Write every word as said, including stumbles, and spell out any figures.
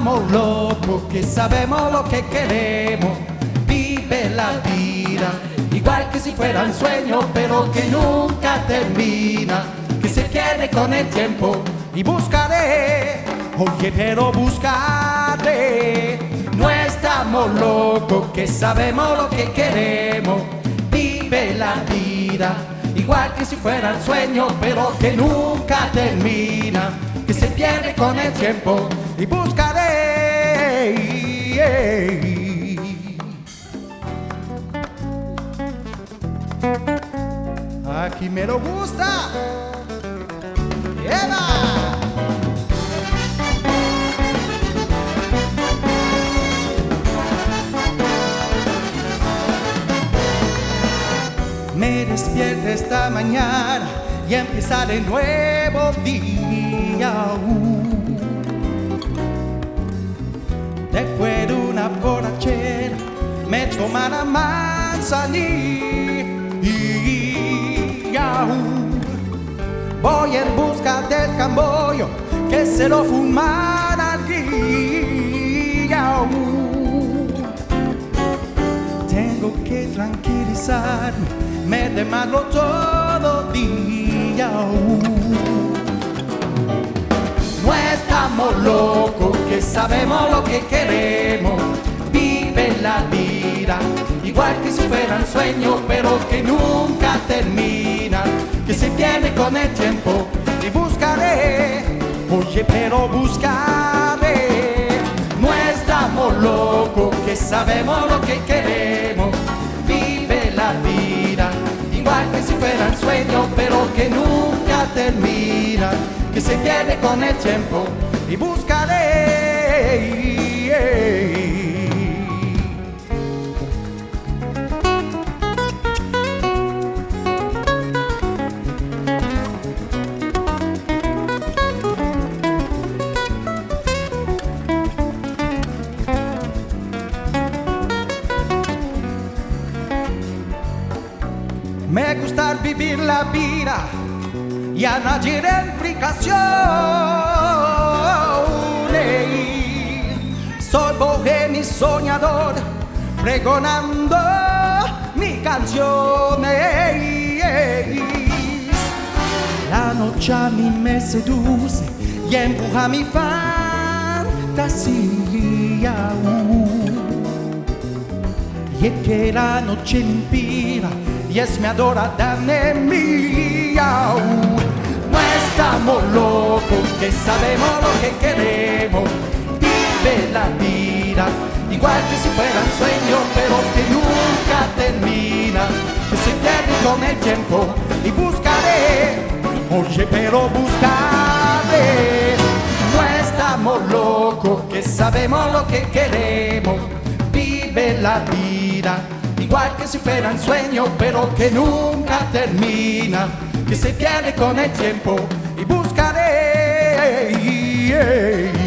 estamos locos, que sabemos lo que queremos. Vive la vida igual que si fuera un sueño, pero que nunca termina, que se pierde con el tiempo. Y buscaré, oye, pero buscaré. No estamos locos, que sabemos lo que queremos. Vive la vida igual que si fuera un sueño, pero que nunca termina, que se pierde con el tiempo. Y buscaré. Aquí me lo gusta. ¡Eva! Me despierto esta mañana y empieza de nuevo día. Después de una borrachera me toma la manzanilla. Voy en busca del camboyo que se lo fumara al guía. Tengo que tranquilizarme, me demando todo día. No estamos locos, que sabemos lo que queremos. Vive la vida igual que si fuera un sueño, pero que nunca termina, que se pierde con el tiempo. Y buscaré, oye, pero buscaré. No estamos locos, que sabemos lo que queremos. Vive la vida igual que si fuera un sueño, pero que nunca termina, que se pierde con el tiempo. Y buscaré. Me gusta vivir la vida y a nadie de implicación. Soy bohemio y soñador, pregonando mi canción. La noche a mí me seduce y empuja mi fantasía. Y es que la noche me inspira y es mi adorada mía. No estamos locos, que sabemos lo que queremos. Vive la vida igual que si fuera un sueño, pero que nunca termina, que se pierde con el tiempo. Y buscaré, oye, pero buscaré. No estamos locos, que sabemos lo que queremos. Vive la vida igual que si fuera un sueño, pero que nunca termina, que se pierde con el tiempo. Y buscaré.